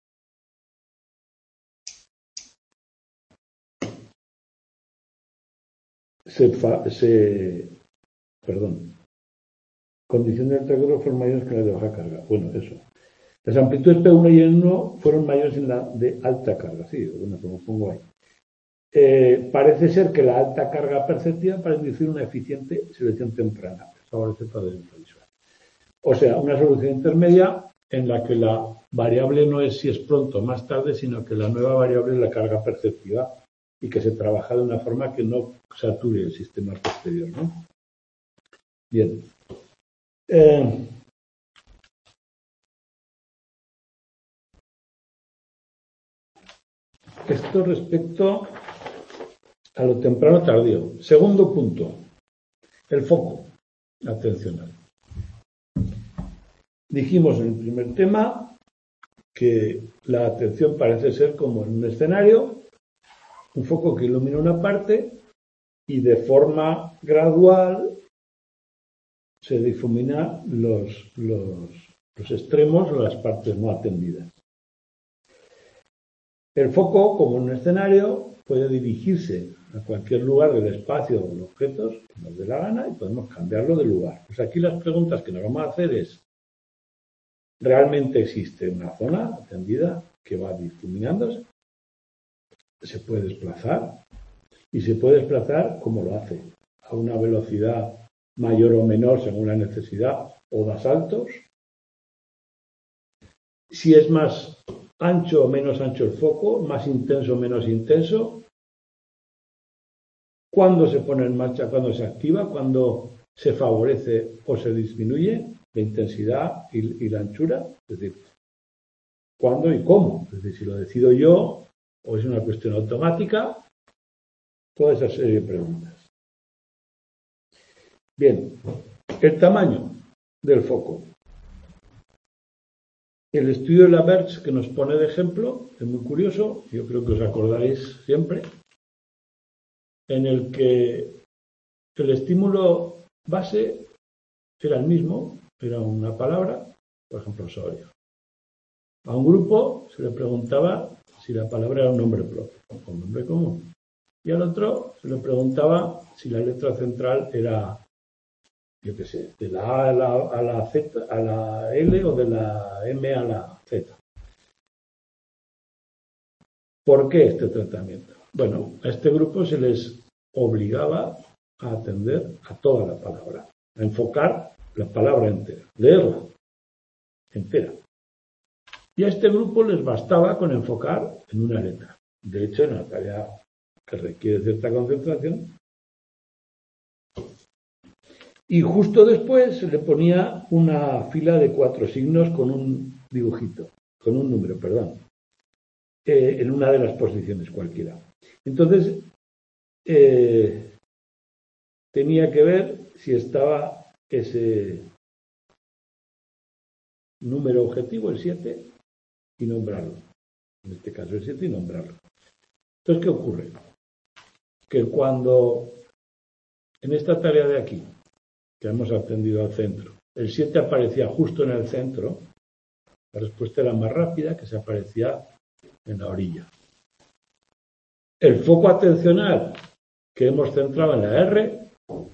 se, se perdón, condiciones del trayecto fueron mayores que las de baja carga. Bueno, eso. Las amplitudes P uno y N uno fueron mayores en la de alta carga, sí, bueno, como pongo ahí. Eh, parece ser que la alta carga perceptiva para inducir una eficiente selección temprana, favorece para el visual. O sea, una solución intermedia en la que la variable no es si es pronto o más tarde, sino que la nueva variable es la carga perceptiva y que se trabaja de una forma que no sature el sistema posterior, ¿no? Bien. Eh, esto respecto a lo temprano tardío. Segundo punto, el foco atencional. Dijimos en el primer tema que la atención parece ser como en un escenario, un foco que ilumina una parte y de forma gradual se difumina los, los, los extremos o las partes no atendidas. El foco, como un escenario, puede dirigirse a cualquier lugar del espacio o de los objetos que nos dé la gana y podemos cambiarlo de lugar. Pues aquí las preguntas que nos vamos a hacer es, ¿realmente existe una zona atendida que va difuminándose? ¿Se puede desplazar? Y se puede desplazar, ¿cómo lo hace? ¿A una velocidad mayor o menor según la necesidad o da saltos? Si es más ancho o menos ancho el foco, más intenso o menos intenso. ¿Cuándo se pone en marcha? ¿Cuándo se activa? ¿Cuándo se favorece o se disminuye la intensidad y, y la anchura? Es decir, ¿cuándo y cómo? Es decir, si lo decido yo o es una cuestión automática, toda esa serie de preguntas. Bien, el tamaño del foco. El estudio de Laverge que nos pone de ejemplo es muy curioso, yo creo que os acordaréis siempre, en el que el estímulo base era el mismo, era una palabra, por ejemplo, Soria. A un grupo se le preguntaba si la palabra era un nombre propio, un nombre común. Y al otro se le preguntaba si la letra central era, yo qué sé, de la A a la, a la Z, a la L o de la M a la Z. ¿Por qué este tratamiento? Bueno, a este grupo se les obligaba a atender a toda la palabra, a enfocar la palabra entera, leerla entera. Y a este grupo les bastaba con enfocar en una letra. De hecho, en una tarea que requiere cierta concentración. Y justo después se le ponía una fila de cuatro signos con un dibujito, con un número, perdón, eh, en una de las posiciones cualquiera. Entonces, eh, tenía que ver si estaba ese número objetivo, el siete, y nombrarlo. En este caso el siete y nombrarlo. Entonces, ¿qué ocurre? Que cuando en esta tarea de aquí, que hemos atendido al centro, el siete aparecía justo en el centro, la respuesta era más rápida que se aparecía en la orilla. El foco atencional que hemos centrado en la R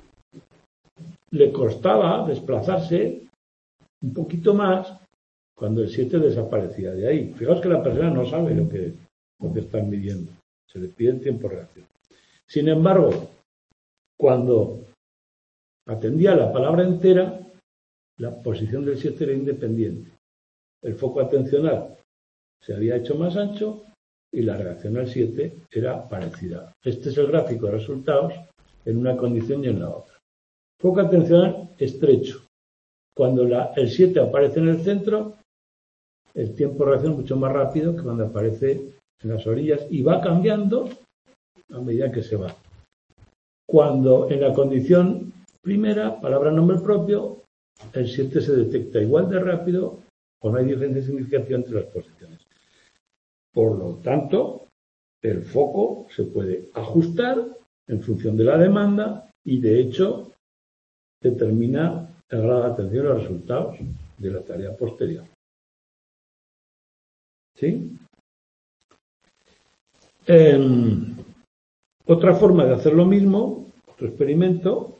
le costaba desplazarse un poquito más cuando el siete desaparecía de ahí. Fijaos que la persona no sabe lo que, lo que están midiendo. Se le pide el tiempo de reacción. Sin embargo, cuando atendía la palabra entera, la posición del siete era independiente. El foco atencional se había hecho más ancho y la reacción al siete era parecida. Este es el gráfico de resultados en una condición y en la otra. Foco atencional estrecho. Cuando la, el siete aparece en el centro, el tiempo de reacción es mucho más rápido que cuando aparece en las orillas y va cambiando a medida que se va. Cuando en la condición primera, palabra nombre propio, el siete se detecta igual de rápido o no hay diferencia significativa entre las posiciones. Por lo tanto, el foco se puede ajustar en función de la demanda y, de hecho, determina el grado de atención a los resultados de la tarea posterior. ¿Sí? Eh, otra forma de hacer lo mismo, otro experimento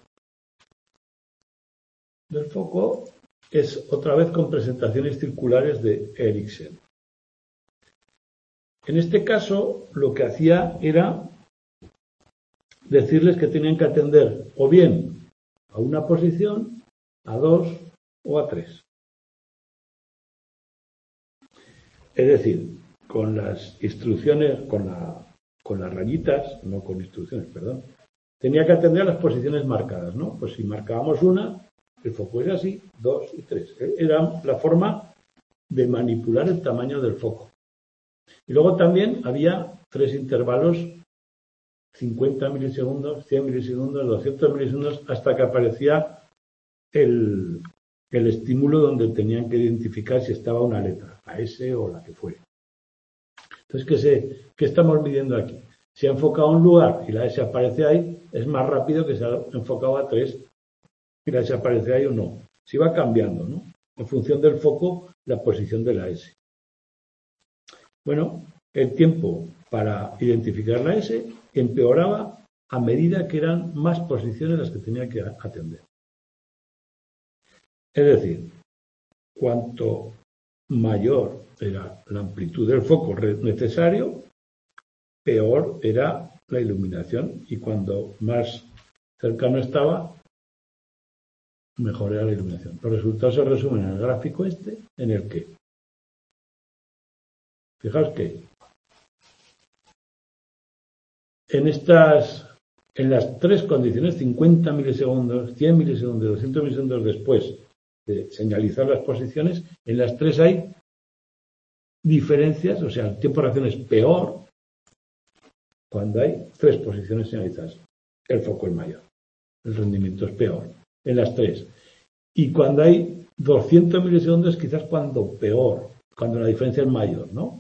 del foco, es otra vez con presentaciones circulares de Ericsson. En este caso, lo que hacía era decirles que tenían que atender o bien a una posición, a dos o a tres. Es decir, con las instrucciones, con, la, con las rayitas, no con instrucciones, perdón, tenía que atender a las posiciones marcadas, ¿no? Pues si marcábamos una, el foco era así, dos y tres. Era la forma de manipular el tamaño del foco. Y luego también había tres intervalos, cincuenta milisegundos, cien milisegundos, doscientos milisegundos, hasta que aparecía el, el estímulo donde tenían que identificar si estaba una letra, la S o la que fuera. Entonces, ¿qué, sé, ¿qué estamos midiendo aquí? Si ha enfocado a un lugar y la S aparece ahí, es más rápido que se ha enfocado a tres y la S aparece ahí o no. Si va cambiando, ¿no? En función del foco, la posición de la S. Bueno, el tiempo para identificar la S empeoraba a medida que eran más posiciones las que tenía que atender. Es decir, cuanto mayor era la amplitud del foco necesario, peor era la iluminación, y cuando más cercano estaba, mejor era la iluminación. Los resultados se resumen en el gráfico este, en el que, fijaos que en estas, en las tres condiciones, cincuenta milisegundos, cien milisegundos, doscientos milisegundos después de señalizar las posiciones, en las tres hay diferencias, o sea, el tiempo de reacción es peor cuando hay tres posiciones señalizadas. El foco es mayor, el rendimiento es peor en las tres. Y cuando hay doscientos milisegundos, quizás cuando peor, cuando la diferencia es mayor, ¿no?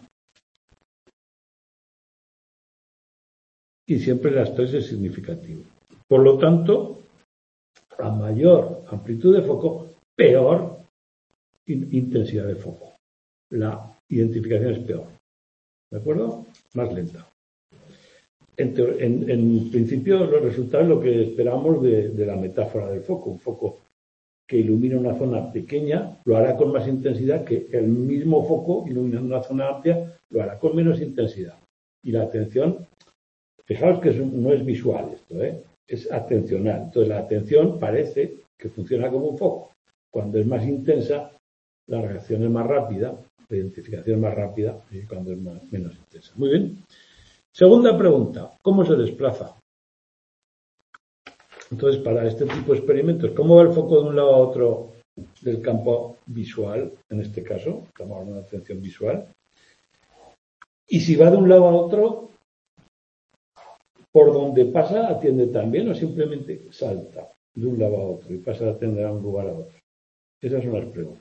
Y siempre las tres es significativo. Por lo tanto, a mayor amplitud de foco, peor intensidad de foco. La identificación es peor. ¿De acuerdo? Más lenta. En, en, en principio, los resultados es lo que esperamos de, de la metáfora del foco. Un foco que ilumina una zona pequeña lo hará con más intensidad que el mismo foco iluminando una zona amplia lo hará con menos intensidad. Y la atención, fijaos que es un, no es visual esto, ¿eh? Es atencional. Entonces la atención parece que funciona como un foco. Cuando es más intensa, la reacción es más rápida, la identificación es más rápida, y cuando es más, menos intensa. Muy bien. Segunda pregunta, ¿cómo se desplaza? Entonces, para este tipo de experimentos, ¿cómo va el foco de un lado a otro del campo visual? En este caso, estamos hablando de atención visual. Y si va de un lado a otro, ¿por donde pasa atiende también o simplemente salta de un lado a otro y pasa a atender a un lugar a otro? Esas son las preguntas.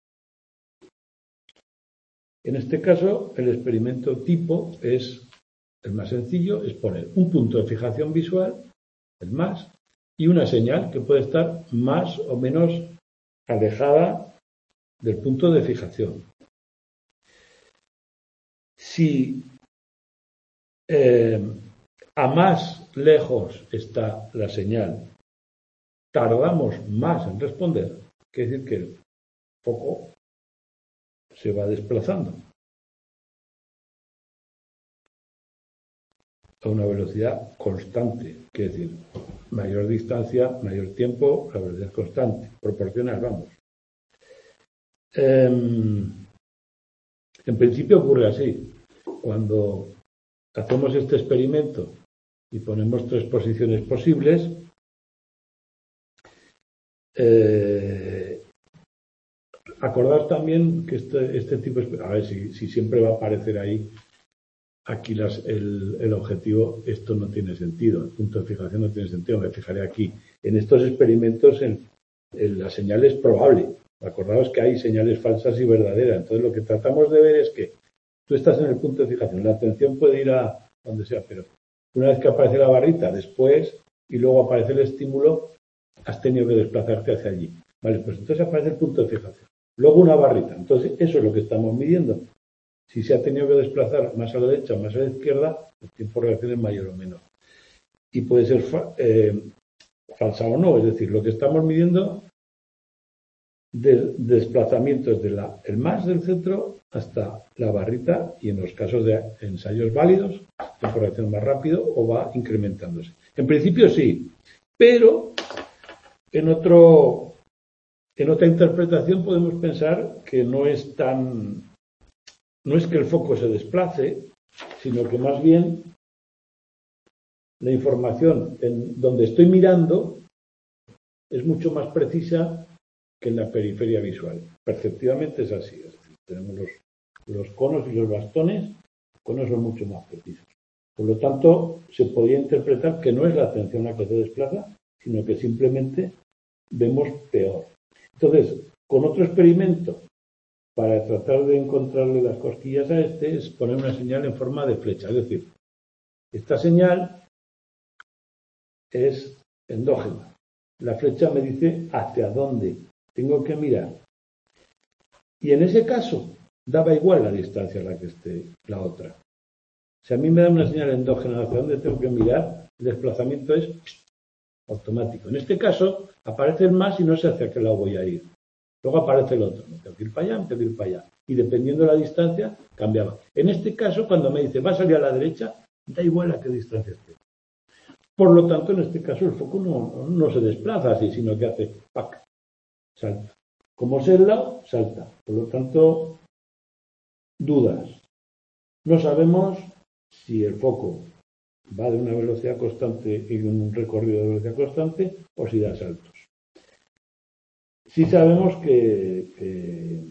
En este caso, el experimento tipo es el más sencillo, es poner un punto de fijación visual, el más, y una señal que puede estar más o menos alejada del punto de fijación. Si eh, a más lejos está la señal, tardamos más en responder, quiere decir que el foco se va desplazando a una velocidad constante, quiere decir, mayor distancia, mayor tiempo, la velocidad constante, proporcional, vamos. Eh, en principio ocurre así. Cuando hacemos este experimento y ponemos tres posiciones posibles, eh, acordaos también que este, este tipo de... A ver si, si siempre va a aparecer ahí. Aquí las, el, el objetivo, esto no tiene sentido, el punto de fijación no tiene sentido, me fijaré aquí. En estos experimentos el, el, la señal es probable. Acordaos que hay señales falsas y verdaderas. Entonces lo que tratamos de ver es que tú estás en el punto de fijación, la atención puede ir a donde sea, pero una vez que aparece la barrita, después, y luego aparece el estímulo, has tenido que desplazarte hacia allí. Vale, pues entonces aparece el punto de fijación. Luego una barrita. Entonces eso es lo que estamos midiendo. Si se ha tenido que desplazar más a la derecha o más a la izquierda, el tiempo de reacción es mayor o menor. Y puede ser fa eh, falsa o no, es decir, lo que estamos midiendo de desplazamientos del de más del centro hasta la barrita, y en los casos de ensayos válidos, el tiempo de reacción más rápido o va incrementándose. En principio sí, pero en, otro, en otra interpretación podemos pensar que no es tan... No es que el foco se desplace, sino que más bien la información en donde estoy mirando es mucho más precisa que en la periferia visual. Perceptivamente es así. Es decir, tenemos los, los conos y los bastones, los conos son mucho más precisos. Por lo tanto, se podría interpretar que no es la atención la que se desplaza, sino que simplemente vemos peor. Entonces, con otro experimento, para tratar de encontrarle las cosquillas a este, es poner una señal en forma de flecha. Es decir, esta señal es endógena. La flecha me dice hacia dónde tengo que mirar. Y en ese caso, daba igual la distancia a la que esté la otra. Si a mí me da una señal endógena hacia dónde tengo que mirar, el desplazamiento es automático. En este caso, aparece el más y no sé hacia qué lado voy a ir. Luego aparece el otro. Me tengo que ir para allá, me tengo que ir para allá. Y dependiendo de la distancia, cambiaba. En este caso, cuando me dice, va a salir a la derecha, da igual a qué distancia esté. Por lo tanto, en este caso, el foco no, no se desplaza así, sino que hace ¡pac! Salta. Como sé el lado, salta. Por lo tanto, dudas. No sabemos si el foco va de una velocidad constante y un recorrido de velocidad constante o si da saltos. Sí sabemos que, que,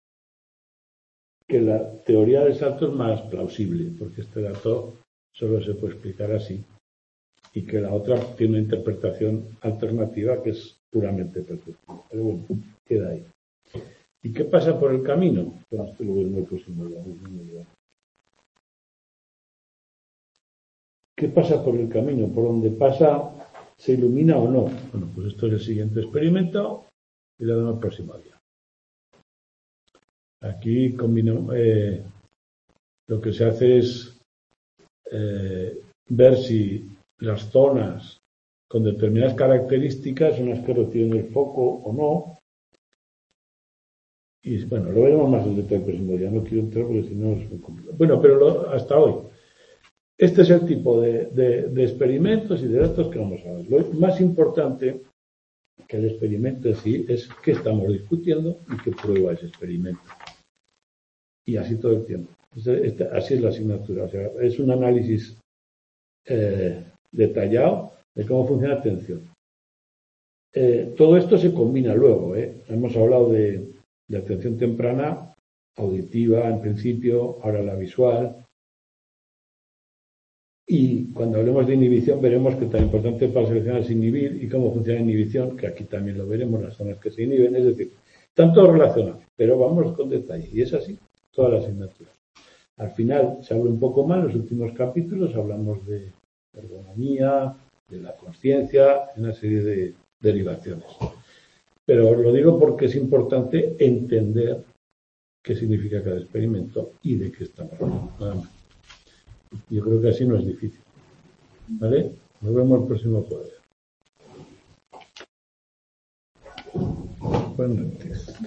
que la teoría del salto es más plausible, porque este dato solo se puede explicar así, y que la otra tiene una interpretación alternativa que es puramente perceptiva. Pero bueno, queda ahí. ¿Y qué pasa por el camino? Bueno, esto lo veo muy próximo. ¿Qué pasa por el camino? ¿Por donde pasa se ilumina o no? Bueno, pues esto es el siguiente experimento y lo vemos el próximo día. Aquí combino, eh, lo que se hace es eh, ver si las zonas con determinadas características son las que reciben el foco o no. Y bueno, lo veremos más en detalle el próximo día. No quiero entrar porque si no es muy complicado. Bueno, pero lo, hasta hoy. Este es el tipo de, de, de experimentos y de datos que vamos a ver. Lo más importante que el experimento en sí es qué estamos discutiendo y qué prueba ese experimento. Y así todo el tiempo. Este, este, así es la asignatura. O sea, es un análisis eh, detallado de cómo funciona la atención. Eh, todo esto se combina luego. ¿eh? Hemos hablado de, de atención temprana, auditiva en principio, ahora la visual. Y cuando hablemos de inhibición veremos que tan importante para seleccionar es inhibir y cómo funciona la inhibición, que aquí también lo veremos, las zonas que se inhiben, es decir, están todos relacionados, pero vamos con detalle. Y es así, toda la asignatura. Al final se habla un poco más, en los últimos capítulos hablamos de ergonomía, de la conciencia, una serie de derivaciones. Pero os lo digo porque es importante entender qué significa cada experimento y de qué estamos hablando, nada más. Yo creo que así no es difícil. ¿Vale? Nos vemos el próximo jueves. Buenas noches.